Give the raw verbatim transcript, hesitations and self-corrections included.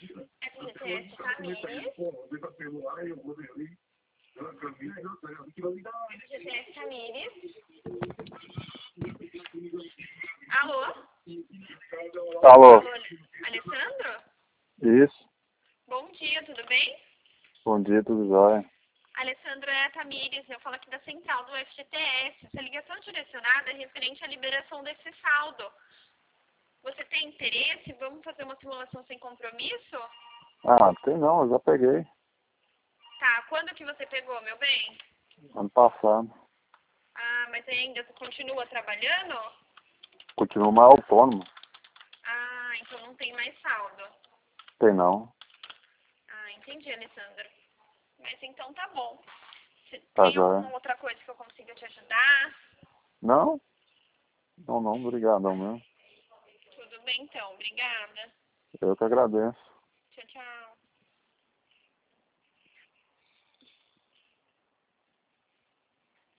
F G T S Tamires. F G T S Tamires. Alô? Alô? Alô, Alessandro? Isso. Bom dia, tudo bem? Bom dia, tudo jóia? Alessandro, é a Tamires, eu falo aqui da central do F G T S. Essa ligação direcionada é referente à liberação desse saldo. Você tem interesse? Vamos fazer uma simulação sem compromisso? Ah, tem não, eu já peguei. Tá, quando que você pegou, meu bem? Ano passado. Ah, mas ainda continua trabalhando? Continuo mais autônomo. Ah, então não tem mais saldo. Tem não. Ah, entendi, Alessandro. Mas então tá bom. Você Tá tem jóia. alguma outra coisa que eu consiga te ajudar? Não? Não, não, obrigadão mesmo. Tudo bem então, obrigada. Eu que agradeço.